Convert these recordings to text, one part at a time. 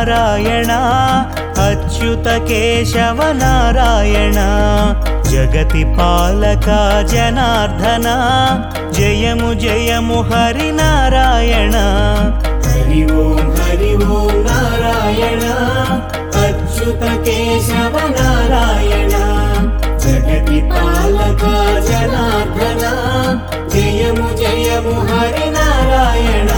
నారాయణ అచ్యుత కేశవ నారాయణ జగతి పాలక జనార్దన జయము జయము హరి నారాయణ హరి ఓం నారాయణ అచ్యుత కేశవ నారాయణ జగతి పాలక జనార్దన జయము జయము హరి నారాయణ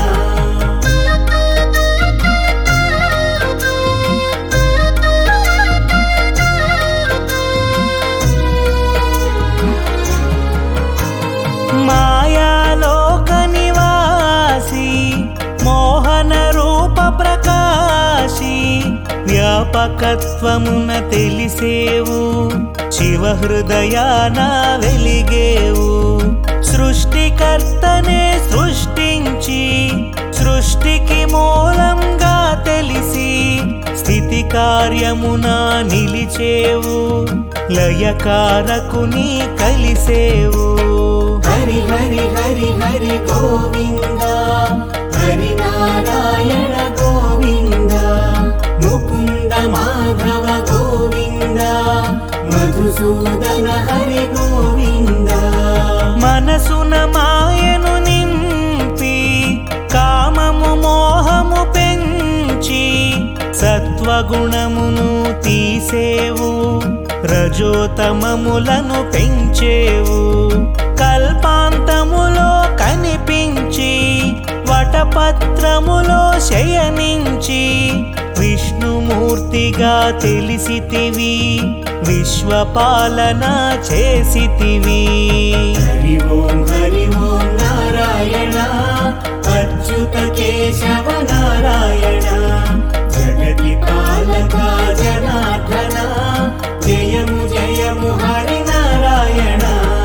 మాయాలోక నివాసి మోహన రూప ప్రకాశి వ్యాపకత్వమున తెలిసేవు శివ హృదయాన వెలిగేవు సృష్టికర్తనే సృష్టించి సృష్టికి మూలంగా తెలిసి స్థితి కార్యమున నిలిచేవు లయకారకుని కలిసేవు హరి హరి హరి హరి గోవింద హరి నారాయణ గోవింద ముకుంద మాధవ గోవింద మధుసూదన హరి గోవింద మనసున మాయను నింపి కామము మోహము పెంచి సత్వగుణమును తీసేవు రజోతమములను పెంచేవు కల్పాంతములో కనిపించి వటపత్రములో శయనించి విష్ణుమూర్తిగా తెలిసితివి విశ్వపాలన చేసితివి హరి ఓం నారాయణ అచ్యుత కేశవ నారాయణ జగతి పాలక జనార్దన జయము జయము హరి నారాయణ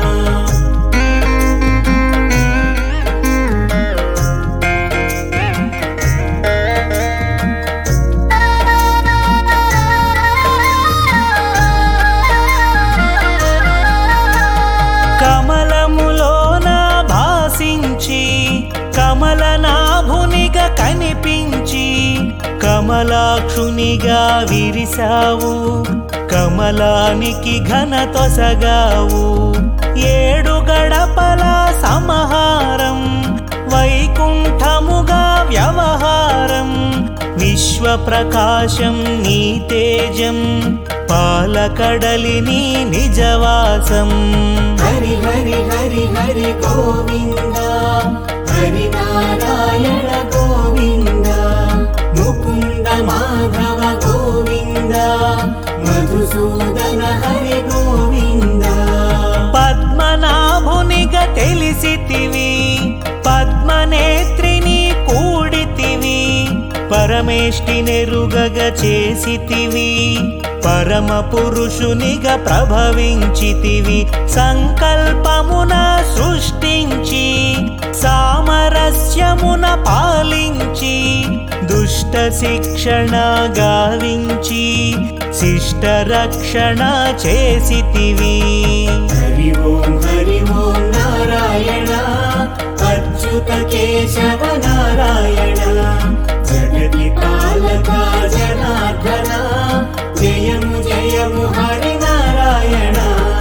కమలములోన భాసించి కమలనాభునిగా కనిపించి కమలాక్షునిగా విరిసావు కమలానికి ఘనతొసగావు ఏడు గడపల సమహారం వైకుంఠముగా వ్యవహారం విశ్వప్రకాశం నీ తేజం పాలకడలిని నిజవాసం హరి హరి హరి హరి గోవింద హరి నారాయణ గోవింద ముకుంద మాధవ గోవింద మధుసూదన హరి గోవింద పద్మనాభునిగా తెలిసితివి పద్మనేత్రిని కూడితివి పరమేష్టి నెరుగగ చేసితివి పరమ పురుషునిగా ప్రభవించితివి సంకల్పమున సృష్టించి సామరస్యమున పాలించి దుష్ట శిక్షణ గావించి శిష్ట రక్షణ చేసితివి హరి ఓం నారాయణ అచ్యుత కేశవ నారాయణ జగతి పాలక జనార్దన జయము జయము హరి నారాయణ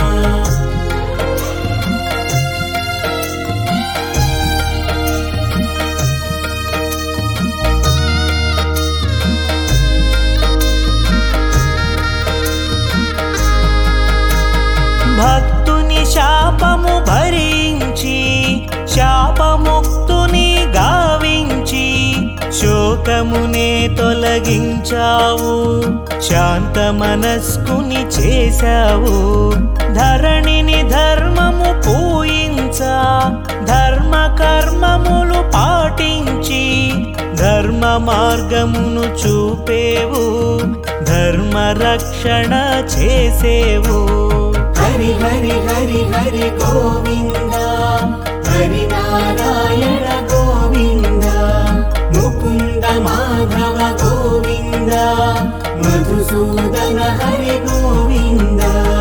భక్తుని శాపము భరించి శాపముక్తుని గావించి శోకమునే తొలగించావు శాంత మనస్కుని చేశావు ధరణిని ధర్మము పూయించా ధర్మ కర్మములు పాటించి ధర్మ మార్గమును చూపేవు ధర్మ రక్షణ చేసేవు హరి హరి హరి హరి గోవింద హరి నారాయణ గోవింద ముకుంద మాధవ గోవింద మధుసూదన హరి గోవింద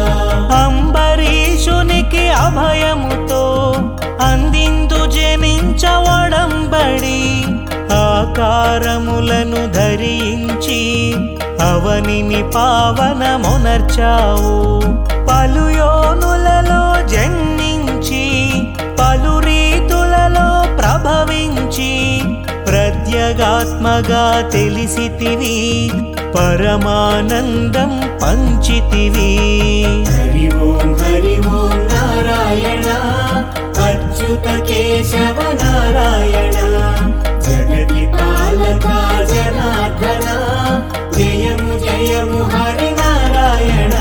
అంబరీషునికి అభయముతో అందిందు జనించవడంబడి ఆకారములను ధరించి అవనిని పావనమునర్చావు. పలు యోనులలో జన్మించి పలు రీతులలో ప్రభవించి ప్రత్యేగాత్మగా తెలిసితివి, పరమానందం పంచితివి. హరి ఓం నారాయణ అచ్యుత కేశవ నారాయణ జగతి పాలక జనార్దన జయము జయము హరి నారాయణ.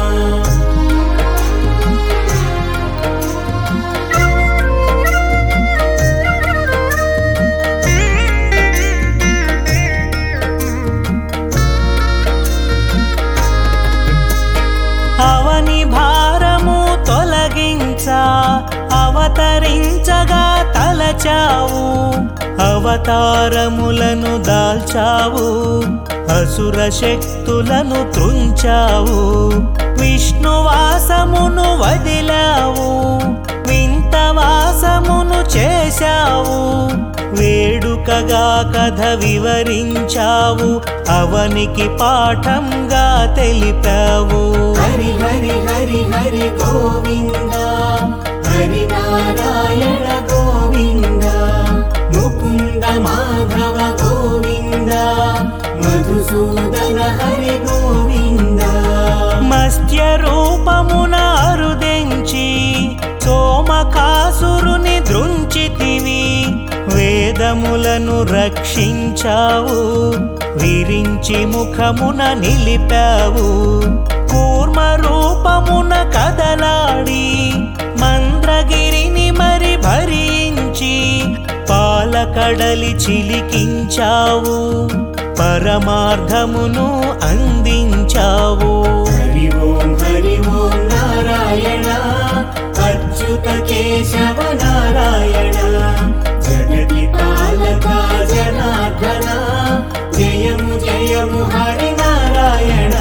అవని భారము తొలగించా అవతరించగా తలచావు, అవతారములను దాల్చావు, అసుర శక్తులను త్రుంచావు, విష్ణువాసమును వదిలావు, వింతవాసమును చేశావు, వేడుకగా కథ వివరించావు, అవనికి పాఠంగా తెలిపావు. హరి హరి హరి హరి గోవింద హరి నారాయణ గోవింద ముకుంద మాధవ గోవింద మధుసూదన హరి గోవింద. మత్స్య రూపమున అరుదెంచి సోమకాసురుని దృంచితివి, వేదములను రక్షించావు, విరించి ముఖమున నిలిపావు, కూర్మ రూపమున కదలాడి మంద్రగిరిని మరి భరించి పాలకడలి చిలికించావు, పరమార్థమును అందించావు. హరి ఓం నారాయణ అచ్యుత కేశవ నారాయణ జగతి పాలక జనార్దన జయము జయము హరి నారాయణ.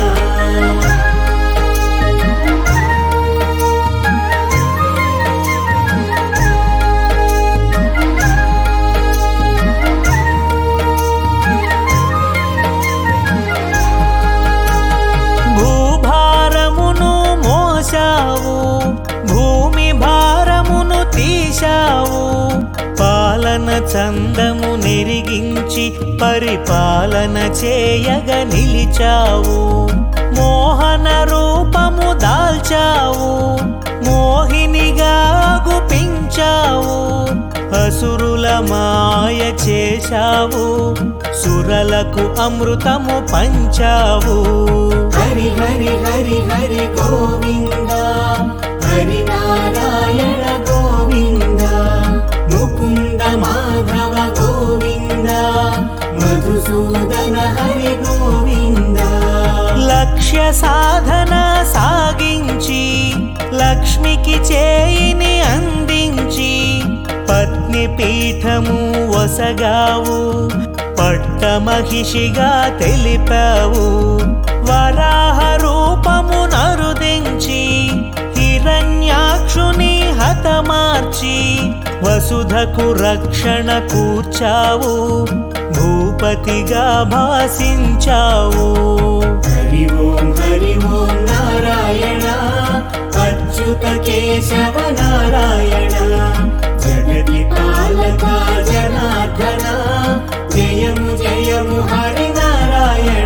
భూభారమును మోసావు, భూమి భారమును తీశావు, పాలన చందము నెరిగించి పరిపాలన చేయగ నిలిచావు, మోహన రూపము దాల్చావు, మోహినిగా గుపించావు, అసురుల మాయ చేశావు, సురలకు అమృతము పంచావు. హరి హరి హరి హరి గోవింద హరి నారాయణ గోవింద ముకుంద మాధవ గోవింద మధుసూదన హరి గోవింద. లక్ష్య సాధన సాగించి లక్ష్మికి చేయిని అందించి పత్ని పీఠము వసగావు, పట్టమహిషిగా తెలిపావు, వరాహ రూపము నరుదించి హిరణ్యాక్షుని హతమార్చి వసుధకు రక్షణ కూర్చావు, భూపతిగా భాసించావు. హరి ఓం నారాయణ అచ్యుత కేశవ నారాయణ జగతి పాలక జనార్దన జయము జయము హరి నారాయణ.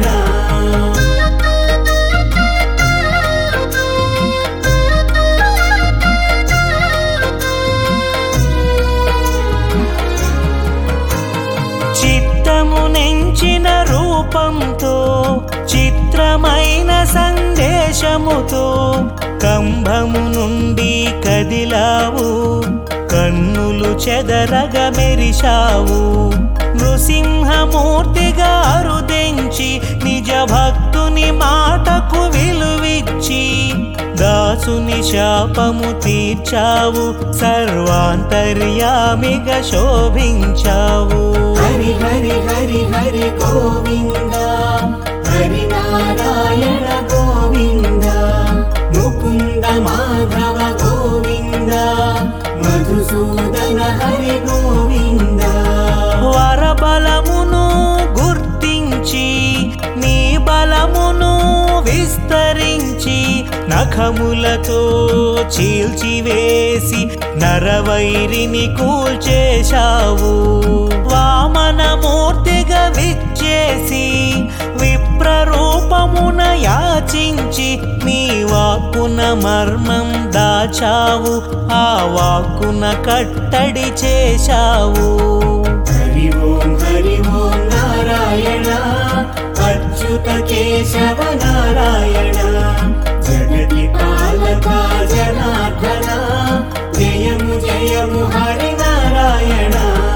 చిత్తము నెంచిన రూపంతో చిత్రమైన సందేశముతో కంభము నుండి కదిలావు, కన్నులు చెదరగ మెరిశావు, నృసింహమూర్తిగా అరుదెంచి నిజ భక్తుని మాటకు విలువిచ్చి దాసుని శాపము తీర్చావు, సర్వాంతర్యామిగా శోభించావు. హరి హరి హరి హరి గోవింద హరి నారాయణ గోవింద ముకుంద మాధవ గోవింద మధుసూదన హరి గోవింద. వరబలమును గుర్తించి నీ బలమును నఖములతో చీల్చివేసి నరవైరిని కూల్చేశావు. వామనమూర్తిగా విచ్చేసి విప్రరూపమున యాచించి నీ వాక్కున మర్మం దాచావు. ఆ వాక్కున కట్టడి చేశావు. హరి ఓం నారాయణ అచ్యుత కేశవ నారాయణ జగతి పాలక జనార్దన జయము జయము హరి నారాయణ.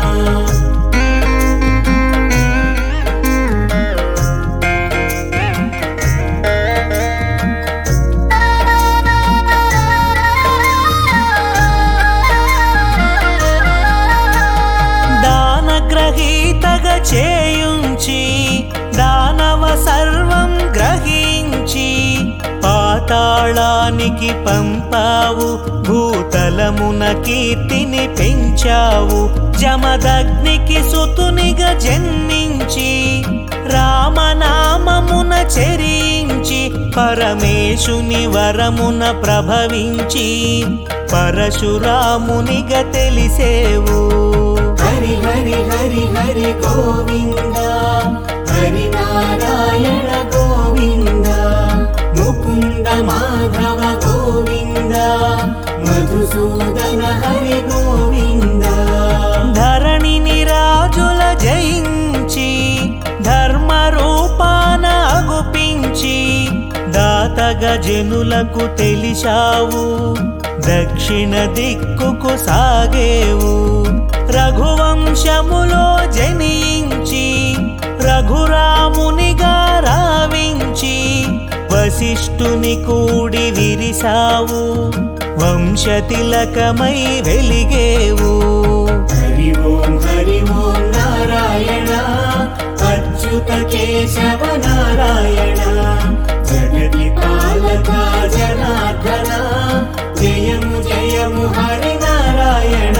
దానగ్రహీతగా చేయుంచి దానవ సర్వం గ్రహించి పాతాళానికి పంపావు. భూతలమున కీర్తిని పెంచావు. జమదగ్నికి సుతునిగా జన్మించి రామనామమున చెరించి పరమేశుని వరమున ప్రభవించి పరశురామునిగా తెలిసేవు. హరి హరి హరి హరి గోవింద హరి నారాయణ గోవింద ముకుంద మాధవ గోవింద మధుసూదన హరి గోవింద. ధరణిని రాజుల జయించి ధర్మ రూపాన అగుపించి దాతగా జనులకు తెలిసావు. దక్షిణ దిక్కుకు సాగేవు. రఘువంశములో జనించి రఘురామునిగా రావించి వశిష్ఠుని కూడి విరిసావు. వంశతిలకమై వెలిగేవు. హరి ఓం నారాయణ అచ్యుత కేశవ నారాయణ జగతి పాలక జనార్దన జయము జయము హరి నారాయణ.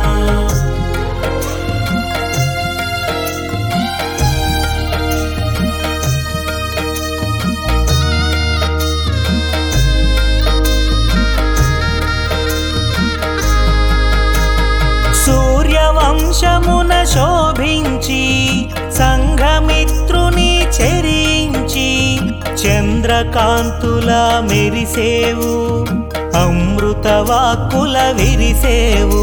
సూర్యవంశమున శోభించి సంఘమిత్రుని చెరించి చంద్రకాంతుల మెరిసేవు. అమృత వాక్కుల విరిసేవు.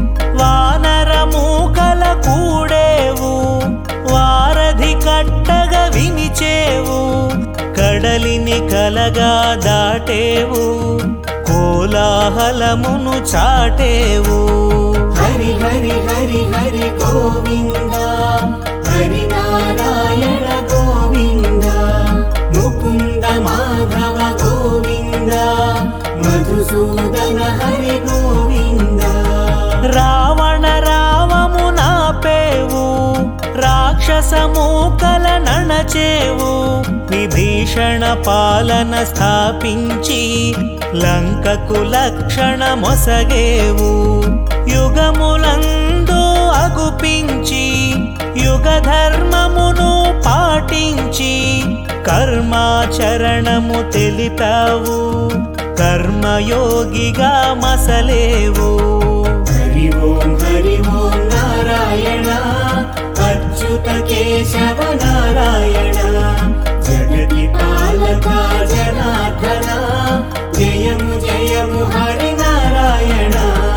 వానరమూకల కూడేవు. వారధి కట్టగా వినిచేవు. కడలిని కలగా దాటేవు. కోలాహలమును చాటేవు. హరి హరి హరి హరి గోవింద హరి నారాయణ గోవింద ముకుంద మాధవ గోవింద మధుసూదన హరి గోవింద. రావణ రావము నాపేవు. రాక్షసమూకల నణచేవు. విభీషణ పాలన స్థాపించి లంకకు లక్షణ మొసగేవు. యుగములందు అగుపించి యుగ ధర్మమును పాటించి కర్మాచరణము తెలిపావు. కర్మయోగిగా మసలేవు. హరి ఓం నారాయణ అచ్యుత కేశవ నారాయణ జగతి పాలక జనార్దన జయము జయము హరి నారాయణ.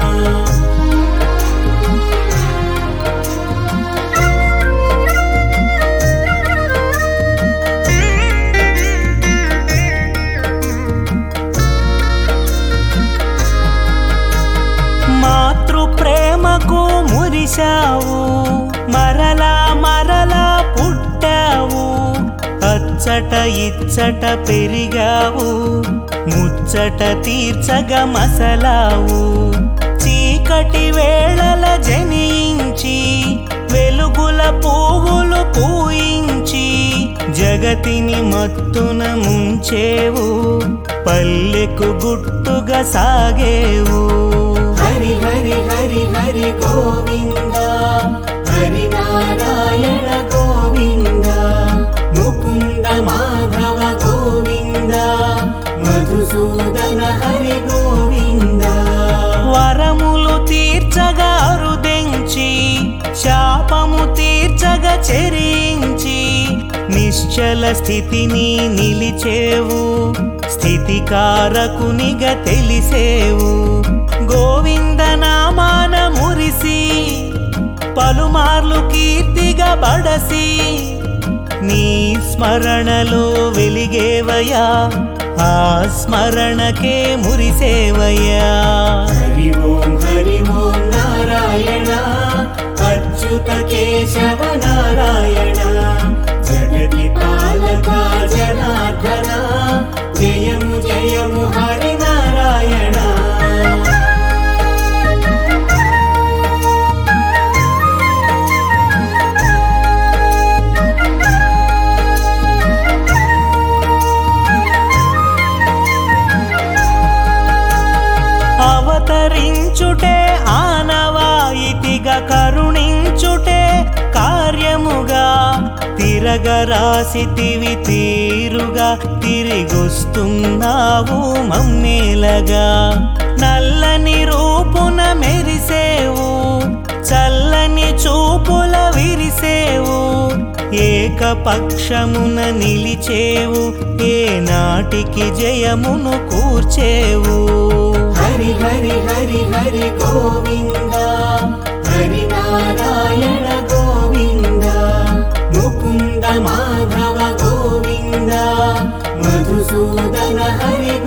మాతృప్రేమకు మురిశావు. మరలా మరలా పుట్టావు. అచ్చట ఇచ్చట పెరిగావు. ముచ్చట తీర్చగా మసలావు. చీకటి వేళల జనించి వెలుగుల పువ్వులు పూయించి జగతిని మత్తున ముంచేవు. పల్లెకు గుట్టుగా సాగేవు. హరి హరి హరి హరి గోవింద హరి నారాయణ గోవింద ముకుంద మాధవ గోవింద మధుసూదన తీర్చగా చెరించి నిశ్చల స్థితిని నిలిచేవు స్థితికారకునిగా తెలిసేవు గోవింద నామాన మురిసి పలుమార్లు కీర్తిగా బడసి నీ స్మరణలో వెలిగేవయ్యా ఆ స్మరణకే మురిసేవయ్యా హరి ఓం నారాయణ అచ్యుత కేశవ నారాయణ జగతి పాలక జనార్దన జయము జయము హరి నారాయణ అవతరించుటే ఆనవాయితీగా కరుణించుటే కార్యముగా తిరగరాసితివి తీరుగా తిరిగొస్తున్నావు మమ్మేలగా నల్లని రూపున మెరిసేవు చల్లని చూపుల విరిసేవు ఏకపక్షమున నిలిచేవు ఏ నాటికి జయమును కూర్చేవు హరి హరి హరి హరి గోవింద హరి నారాయణ గోవింద ముకుంద మాధవ గోవింద మధుసూదన హరి